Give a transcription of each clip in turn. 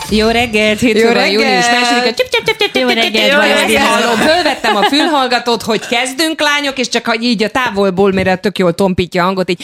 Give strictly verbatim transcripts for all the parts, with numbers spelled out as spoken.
Jó reggelt, hétfőn június másodika. Jó reggelt, hallom. Fölvettem a fülhallgatót, hogy kezdünk, lányok, és csak hogy így a távolból, mire tök jól tompítja a hangot, így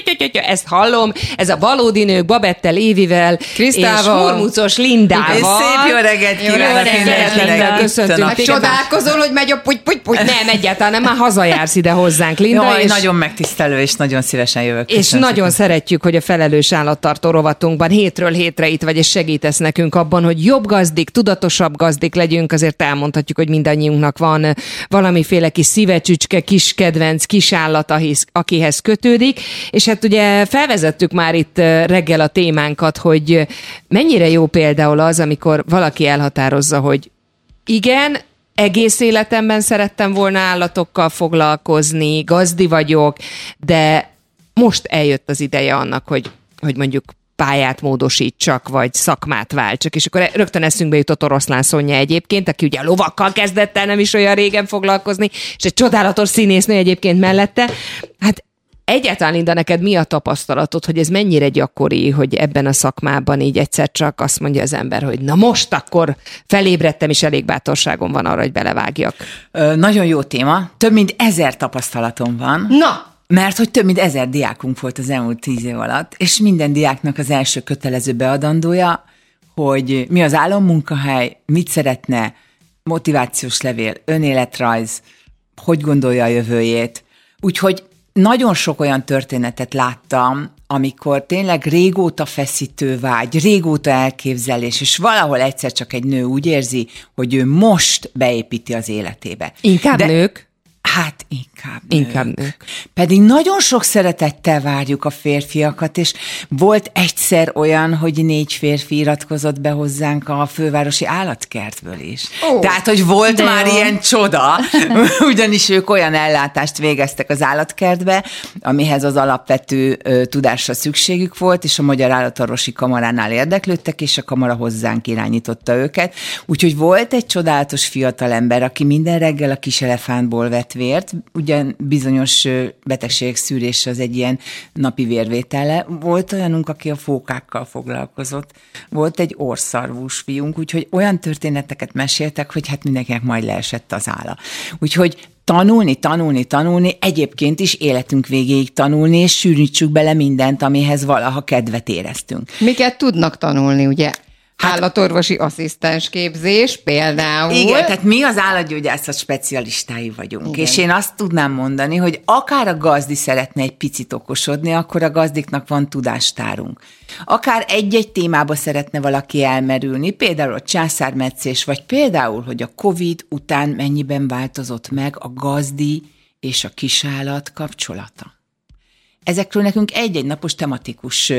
ezt hallom. Ez a valódi nők Babettel, Évivel, Krisztával, és Hormucos Lindával. És szép jó reggelt kívánok. Köszöntünk. Csodálkozol, hogy megy a puty, puty, puty. Nem, egyáltalán nem, már hazajársz ide hozzánk, Linda. Jaj, és... nagyon megtisztelő, és nagyon szívesen jövök. És nagyon szépen szeretjük, hogy a felelős állattartó rovatunkban hétről hétre itt vagy, és segítesz nekünk abban, hogy jobb gazdik, tudatosabb gazdik legyünk. Azért elmondhatjuk, hogy mindannyiunknak van valamiféle kis szívecsücske, kis kedvenc, kis állat, akihez kötődik. És hát ugye felvezettük már itt reggel a témánkat, hogy mennyire jó például az, amikor valaki elhatározza, hogy igen, egész életemben szerettem volna állatokkal foglalkozni, gazdi vagyok, de most eljött az ideje annak, hogy, hogy mondjuk pályát módosítsak, vagy szakmát váltsak. És akkor rögtön eszünkbe jutott Oroszlán Szonya egyébként, aki ugye a lovakkal kezdett el nem is olyan régen foglalkozni, és egy csodálatos színésznő egyébként mellette. Hát egyáltalán, Linda, neked mi a tapasztalatod, hogy ez mennyire gyakori, hogy ebben a szakmában így egyszer csak azt mondja az ember, hogy na most akkor felébredtem, és elég bátorságom van arra, hogy belevágjak. Ö, nagyon jó téma. Több mint ezer tapasztalatom van. Na! Mert hogy több mint ezer diákunk volt az elmúlt tíz év alatt, és minden diáknak az első kötelező beadandója, hogy mi az álommunkahely, mit szeretne, motivációs levél, önéletrajz, hogy gondolja a jövőjét. Úgyhogy nagyon sok olyan történetet láttam, amikor tényleg régóta feszítő vágy, régóta elképzelés, és valahol egyszer csak egy nő úgy érzi, hogy ő most beépíti az életébe. Inkább De, nők? Hát inkább nők. Inkább nők. Pedig nagyon sok szeretettel várjuk a férfiakat, és volt egyszer olyan, hogy négy férfi iratkozott be hozzánk a fővárosi állatkertből is. Oh, Tehát, hogy volt már jó. ilyen csoda, ugyanis ők olyan ellátást végeztek az állatkertbe, amihez az alapvető ö, tudásra szükségük volt, és a Magyar Állatorvosi Kamaránál érdeklődtek, és a kamara hozzánk irányította őket. Úgyhogy volt egy csodálatos fiatalember, aki minden reggel a kis elefántból vett vért, ugyan bizonyos betegségek szűrése az egy ilyen napi vérvétele. Volt olyanunk, aki a fókákkal foglalkozott. Volt egy orrszarvús fiunk, úgyhogy olyan történeteket meséltek, hogy hát mindenkinek majd leesett az álla. Úgyhogy tanulni, tanulni, tanulni, egyébként is életünk végéig tanulni, és sűrítsük bele mindent, amihez valaha kedvet éreztünk. Miket tudnak tanulni, ugye? Hát, állatorvosi asszisztens képzés például. Igen, tehát mi az állatgyógyászat specialistái vagyunk. Igen. És én azt tudnám mondani, hogy akár a gazdi szeretne egy picit okosodni, akkor a gazdiknak van tudástárunk. Akár egy-egy témába szeretne valaki elmerülni, például a császármetszés, vagy például, hogy a Covid után mennyiben változott meg a gazdi és a kisállat kapcsolata. Ezekről nekünk egy-egy napos tematikus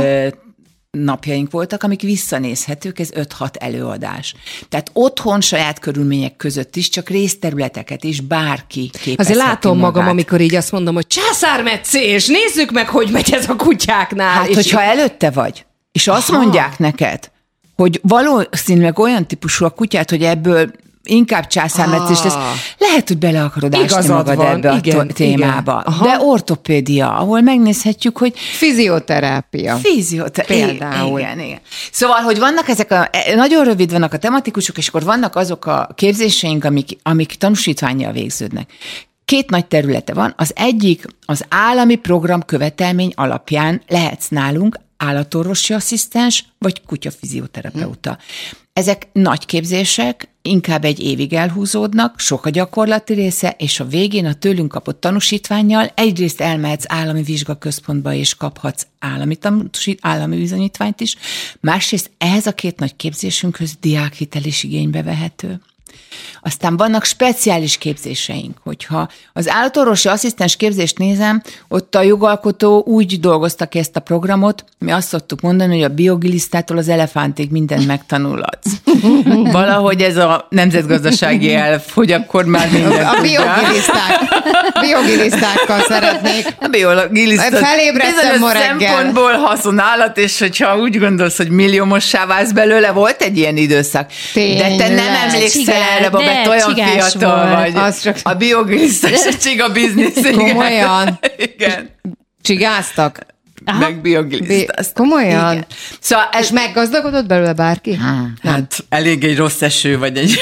napjaink voltak, amik visszanézhetők, ez öt-hat előadás. Tehát otthon saját körülmények között is, csak részterületeket is bárki képezheti Azért látom magát. magam, amikor így azt mondom, hogy császármetszés, nézzük meg, hogy megy ez a kutyáknál. Hát, és hogyha így... előtte vagy, és azt Aha. mondják neked, hogy valószínűleg olyan típusú a kutyát, hogy ebből inkább császármetszés ah. lesz. Lehet, hogy bele akarod ásni magad van. ebbe igen, a témába. De ortopédia, ahol megnézhetjük, hogy... Fizioterápia. Fizioterápia. Például. Igen, igen. Szóval, hogy vannak ezek a... Nagyon rövid vannak a tematikusok, és akkor vannak azok a képzéseink, amik, amik tanúsítvánnyal végződnek. Két nagy területe van. Az egyik az állami program követelmény alapján lehetsz nálunk állatorvosi asszisztens, vagy kutyafizioterapeuta. Hm. Ezek nagy képzések, inkább egy évig elhúzódnak, sok a gyakorlati része, és a végén a tőlünk kapott tanúsítvánnyal egyrészt elmehetsz állami vizsgaközpontba, és kaphatsz állami, tanúsít, állami bizonyítványt is, másrészt ehhez a két nagy képzésünkhöz diákhitel is igénybe vehető. Aztán vannak speciális képzéseink, hogyha az állatorvosi asszisztens képzést nézem, ott a jogalkotó úgy dolgozta ki ezt a programot, mi azt szoktuk mondani, hogy a biogilisztától az elefántig mindent megtanulhatsz. Valahogy ez a nemzetgazdasági elv, hogy akkor már mindent A biogiliszták. Biogilisztákkal szeretnék. A biogilisztát. Felébredtem ma reggel. Szempontból haszonállat, és hogyha úgy gondolsz, hogy milliómossá válsz belőle, volt egy ilyen időszak. Tényleg. De te nem emlékszel erre, Babett, olyan fiatal vagy. Az csak... A biogilisztás, a csiga biznisz. Komolyan? Igen. Csigáztak? meg biogilisztáztam. Komolyan? Igen. Szóval ez... És meggazdagodott belőle bárki? Hmm, hát elég egy rossz eső, vagy egy...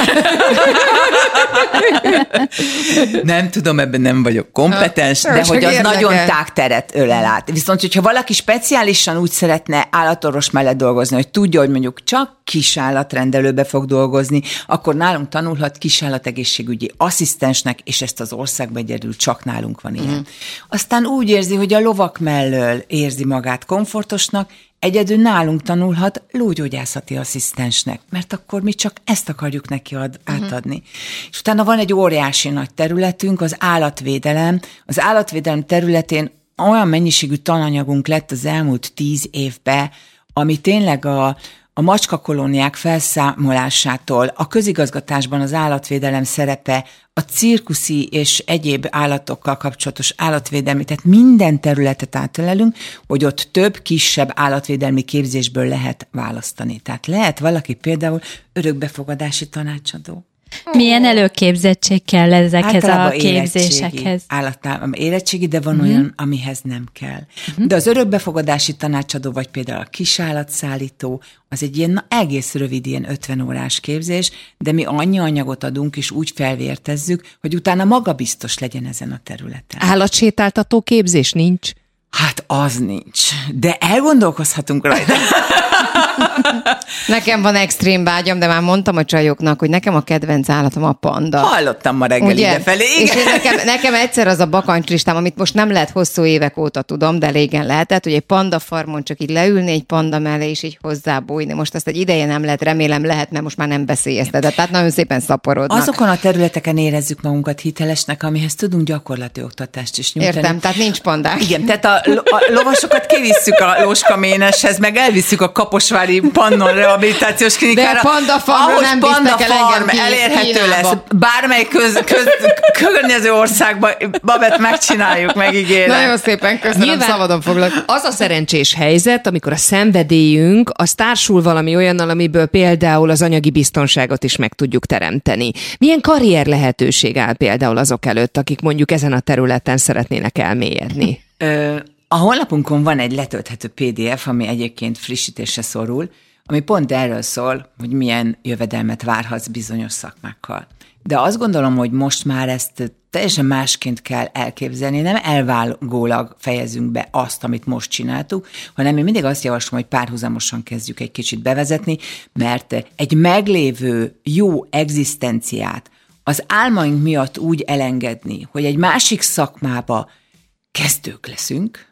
Nem tudom, ebben nem vagyok kompetens, de hogy az érdekel. Nagyon tágteret ölel át. Viszont, hogyha valaki speciálisan úgy szeretne állatorvos mellett dolgozni, hogy tudja, hogy mondjuk csak kisállatrendelőbe fog dolgozni, akkor nálunk tanulhat kisállategészségügyi asszisztensnek, és ezt az országban egyedül csak nálunk van ilyen. Mm. Aztán úgy érzi, hogy a lovak mellől érzi magát komfortosnak, egyedül nálunk tanulhat lógyógyászati asszisztensnek, mert akkor mi csak ezt akarjuk neki ad, átadni. Uh-huh. És utána van egy óriási nagy területünk, az állatvédelem. Az állatvédelem területén olyan mennyiségű tananyagunk lett az elmúlt tíz évben, ami tényleg a A macskakolóniák felszámolásától, a közigazgatásban az állatvédelem szerepe, a cirkuszi és egyéb állatokkal kapcsolatos állatvédelmi, tehát minden területet átölelünk, hogy ott több, kisebb állatvédelmi képzésből lehet választani. Tehát lehet valaki például örökbefogadási tanácsadó. Milyen előképzettség kell ezekhez a képzésekhez? Állatállam érettségi, de van uh-huh. olyan, amihez nem kell. Uh-huh. De az örökbefogadási tanácsadó, vagy például a kisállatszállító, az egy ilyen na, egész rövid, ilyen ötven órás képzés, de mi annyi anyagot adunk, és úgy felvértezzük, hogy utána magabiztos legyen ezen a területen. Állatsétáltató képzés nincs? Hát az nincs, de elgondolkozhatunk rajta. Nekem van extrém vágyam, de már mondtam a csajoknak, hogy nekem a kedvenc állatom a panda. Hallottam ma reggel idefelé. És nekem, nekem egyszer az a bakancslistám, amit most nem lehet hosszú évek óta tudom, de régen lehetett, hogy egy panda farmon csak így leülni egy panda mellé, és így hozzábújni. Most ezt egy ideje nem lehet, remélem lehet, mert most már nem veszélyeztetett. Tehát nagyon szépen szaporodnak. Azokon a területeken érezzük magunkat hitelesnek, amihez tudunk gyakorlati oktatást is nyújtani. Értem, tehát nincs pandák. Igen, tehát a, a lovasokat kivisszük a Lóskaméneshez, meg elvisszük a Kaposvári Pannon rehabilitációs klinikára. De a panda farmra nem bíztak el engem ki, elérhető Kínába. lesz. Bármely köz, köz, környező országban, Babett, megcsináljuk, megígérem. Nagyon szépen köszönöm, nyilván szabadon foglak. Az a szerencsés helyzet, amikor a szenvedélyünk az társul valami olyannal, amiből például az anyagi biztonságot is meg tudjuk teremteni. Milyen karrier lehetőség áll például azok előtt, akik mondjuk ezen a területen szeretnének elmélyedni? Ö, a honlapunkon van egy letölthető pé dé ef, ami egyébként frissítésre szorul, ami pont erről szól, hogy milyen jövedelmet várhatsz bizonyos szakmákkal. De azt gondolom, hogy most már ezt teljesen másként kell elképzelni, nem elvágólag fejezünk be azt, amit most csináltuk, hanem én mindig azt javaslom, hogy párhuzamosan kezdjük egy kicsit bevezetni, mert egy meglévő jó egzisztenciát az álmaink miatt úgy elengedni, hogy egy másik szakmába kezdők leszünk,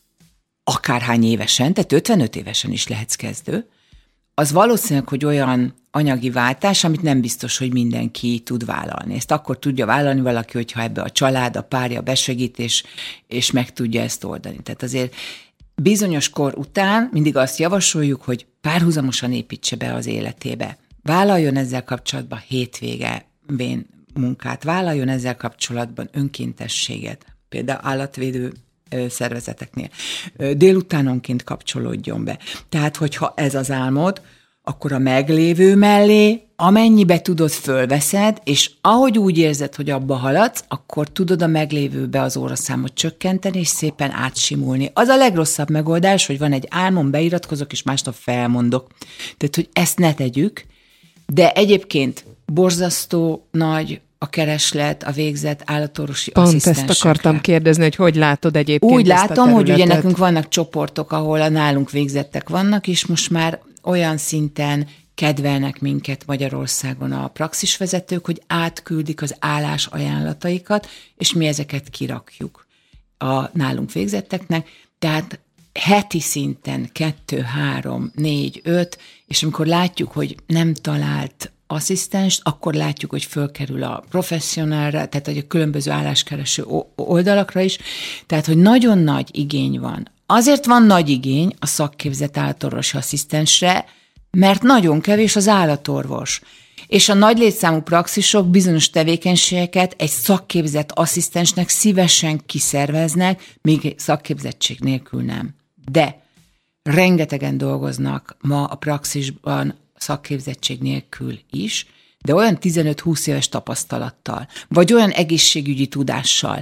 akárhány évesen, tehát ötvenöt évesen is lehetsz kezdő, az valószínűleg, hogy olyan anyagi váltás, amit nem biztos, hogy mindenki tud vállalni. Ezt akkor tudja vállalni valaki, hogyha ebbe a család, a párja besegít, és, és meg tudja ezt oldani. Tehát azért bizonyos kor után mindig azt javasoljuk, hogy párhuzamosan építse be az életébe. Vállaljon ezzel kapcsolatban hétvégén munkát, vállaljon ezzel kapcsolatban önkéntességet, például állatvédő szervezeteknél. Délutánonként kapcsolódjon be. Tehát, hogyha ez az álmod, akkor a meglévő mellé amennyibe tudod, fölveszed, és ahogy úgy érzed, hogy abba haladsz, akkor tudod a meglévőbe az óraszámot csökkenteni, és szépen átsimulni. Az a legrosszabb megoldás, hogy van egy álmom, beiratkozok, és másnap felmondok. Tehát, hogy ezt ne tegyük, de egyébként borzasztó nagy a kereslet, a végzett állatorvosi asszisztensekre. Pont ezt akartam kérdezni, hogy hogy látod egyébként úgy ezt látom, a hogy ugye nekünk vannak csoportok, ahol a nálunk végzettek vannak, és most már olyan szinten kedvelnek minket Magyarországon a praxisvezetők, hogy átküldik az állás ajánlataikat, és mi ezeket kirakjuk a nálunk végzetteknek. Tehát heti szinten kettő, három, négy, öt, és amikor látjuk, hogy nem talált asszisztenst, akkor látjuk, hogy fölkerül a professzionálra, tehát hogy a különböző álláskereső oldalakra is, tehát hogy nagyon nagy igény van. Azért van nagy igény a szakképzett állatorvosi asszisztensre, mert nagyon kevés az állatorvos. És a nagy létszámú praxisok bizonyos tevékenységeket egy szakképzett asszisztensnek szívesen kiszerveznek, még szakképzettség nélkül nem. De rengetegen dolgoznak ma a praxisban szakképzettség nélkül is, de olyan tizenöt-húsz éves tapasztalattal, vagy olyan egészségügyi tudással,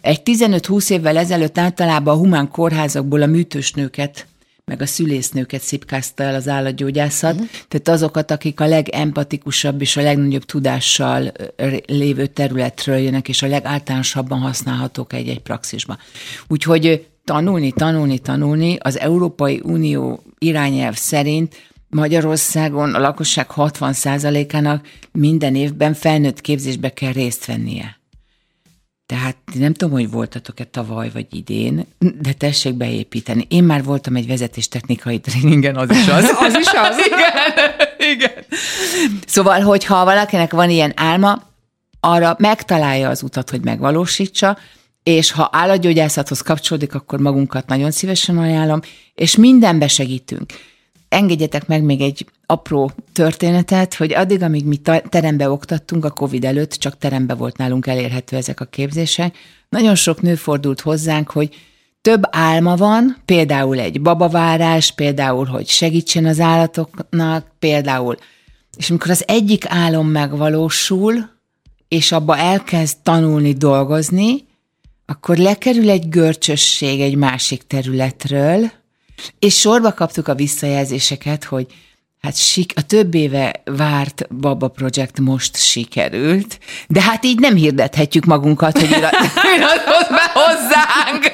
Egy tizenöt-húsz évvel ezelőtt általában a humán kórházakból a műtős nőket, meg a szülésznőket szipkázta el az állatgyógyászat, uh-huh. tehát azokat, akik a legempatikusabb és a legnagyobb tudással lévő területről jönnek, és a legáltalánosabban használhatók egy-egy praxisban. Úgyhogy tanulni, tanulni, tanulni, az Európai Unió irányelv szerint Magyarországon a lakosság hatvan százalékának minden évben felnőtt képzésbe kell részt vennie. Tehát nem tudom, hogy voltatok-e tavaly vagy idén, de tessék beépíteni. Én már voltam egy vezetéstechnikai tréningen, az is az. Az is az? Igen, igen. Szóval, hogyha valakinek van ilyen álma, arra megtalálja az utat, hogy megvalósítsa, és ha állatgyógyászathoz kapcsolódik, akkor magunkat nagyon szívesen ajánlom, és mindenbe segítünk. Engedjetek meg még egy apró történetet, hogy addig, amíg mi terembe oktattunk, a Covid előtt csak terembe volt nálunk elérhető ezek a képzések, nagyon sok nő fordult hozzánk, hogy több álma van, például egy babavárás, például, hogy segítsen az állatoknak, például, és amikor az egyik álom megvalósul, és abba elkezd tanulni, dolgozni, akkor lekerül egy görcsösség egy másik területről, és sorba kaptuk a visszajelzéseket, hogy hát sik, a több éve várt Baba Project most sikerült, de hát így nem hirdethetjük magunkat, hogy iratkozz be hozzánk.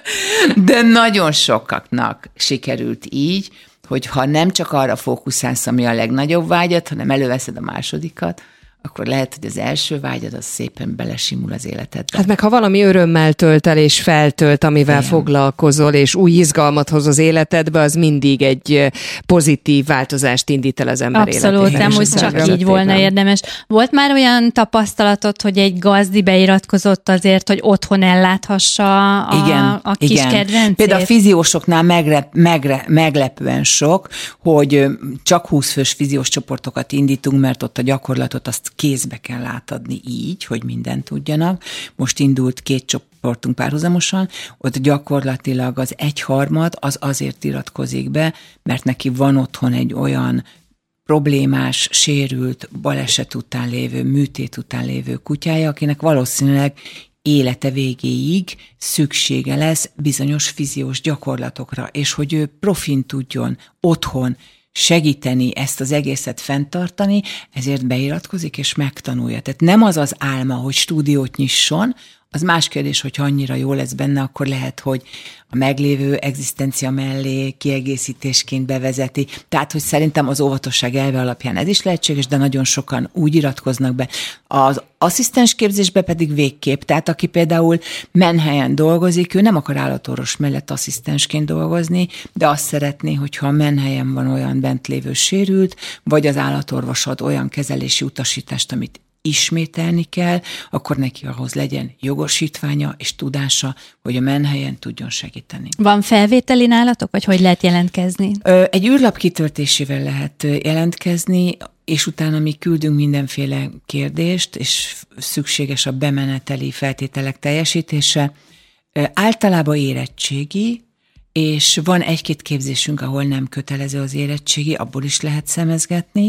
De nagyon sokaknak sikerült így, hogy ha nem csak arra fókuszálsz, ami a legnagyobb vágyat, hanem előveszed a másodikat, akkor lehet, hogy az első vágyad az szépen belesimul az életedbe. Hát meg ha valami örömmel tölt el és feltölt, amivel igen. foglalkozol, és új izgalmat hoz az életedbe, az mindig egy pozitív változást indít el az ember Abszolút, életében. Abszolút, nem úgy csak így volna érdemes. Volt már olyan tapasztalatod, hogy egy gazdi beiratkozott azért, hogy otthon elláthassa a, igen, a kis igen. kedvencét? Például a fiziósoknál megre, megre, meglepően sok, hogy csak húsz fős fiziós csoportokat indítunk, mert ott a gyakorlatot azt kézbe kell átadni így, hogy mindent tudjanak. Most indult két csoportunk párhuzamosan, ott gyakorlatilag az egyharmad az azért iratkozik be, mert neki van otthon egy olyan problémás, sérült, baleset után lévő, műtét után lévő kutyája, akinek valószínűleg élete végéig szüksége lesz bizonyos fiziós gyakorlatokra, és hogy ő profin tudjon otthon segíteni ezt az egészet fenntartani, ezért beiratkozik és megtanulja. Tehát nem az az álma, hogy stúdiót nyisson, az más kérdés, hogyha annyira jó lesz benne, akkor lehet, hogy a meglévő egzisztencia mellé kiegészítésként bevezeti. Tehát, hogy szerintem az óvatosság elve alapján ez is lehetséges, de nagyon sokan úgy iratkoznak be. Az asszisztens képzésbe pedig végképp. Tehát, aki például menhelyen dolgozik, ő nem akar állatorvos mellett asszisztensként dolgozni, de azt szeretné, hogyha a menhelyen van olyan bent lévő sérült, vagy az állatorvos ad olyan kezelési utasítást, amit ismételni kell, akkor neki ahhoz legyen jogosítványa és tudása, hogy a menhelyen tudjon segíteni. Van felvételi nálatok, vagy hogy lehet jelentkezni? Egy űrlap kitöltésével lehet jelentkezni, és utána mi küldünk mindenféle kérdést, és szükséges a bemeneteli feltételek teljesítése. Általában érettségi, és van egy-két képzésünk, ahol nem kötelező az érettségi, abból is lehet szemezgetni,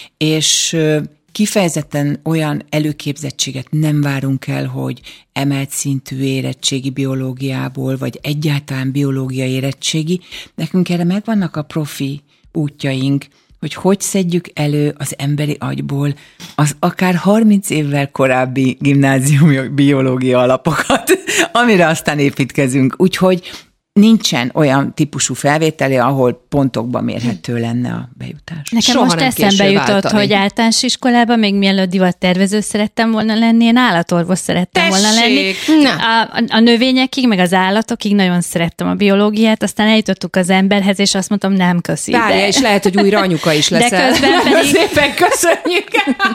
és kifejezetten olyan előképzettséget nem várunk el, hogy emelt szintű érettségi biológiából, vagy egyáltalán biológiai érettségi. Nekünk erre megvannak a profi útjaink, hogy hogy szedjük elő az emberi agyból az akár harminc évvel korábbi gimnáziumi biológia alapokat, amire aztán építkezünk. Úgyhogy nincsen olyan típusú felvételi, ahol pontokban mérhető lenne a bejutás. Nekem Soha most eszembe jutott, váltani. hogy általános iskolában még mielőtt divattervező szerettem volna lenni, én állatorvos szerettem Tessék. volna lenni. A, a, a növényekig, meg az állatokig nagyon szerettem a biológiát, aztán eljutottuk az emberhez, és azt mondtam, nem köszi. Várja, és lehet, hogy újra anyuka is leszel. De közben pedig... Szépen köszönjük!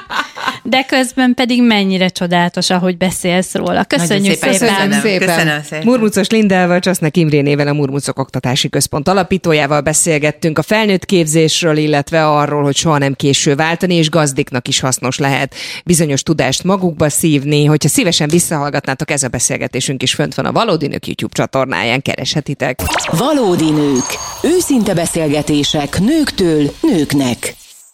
De közben pedig mennyire csodálatos, ahogy beszélsz róla. Köszönjük szépen! szépen. Köszönöm szépen! Köszönöm szépen. Murmucos Lindával, Csasznek Imrénével, a Murmucok Oktatási Központ alapítójával beszélgettünk a felnőtt képzésről, illetve arról, hogy soha nem késő váltani, és gazdiknak is hasznos lehet bizonyos tudást magukba szívni. Hogyha szívesen visszahallgatnátok, ez a beszélgetésünk is fönt van a Valódi Nők YouTube csatornáján, kereshetitek. Valódi Nők. Őszinte beszélgetések nőktől nőknek.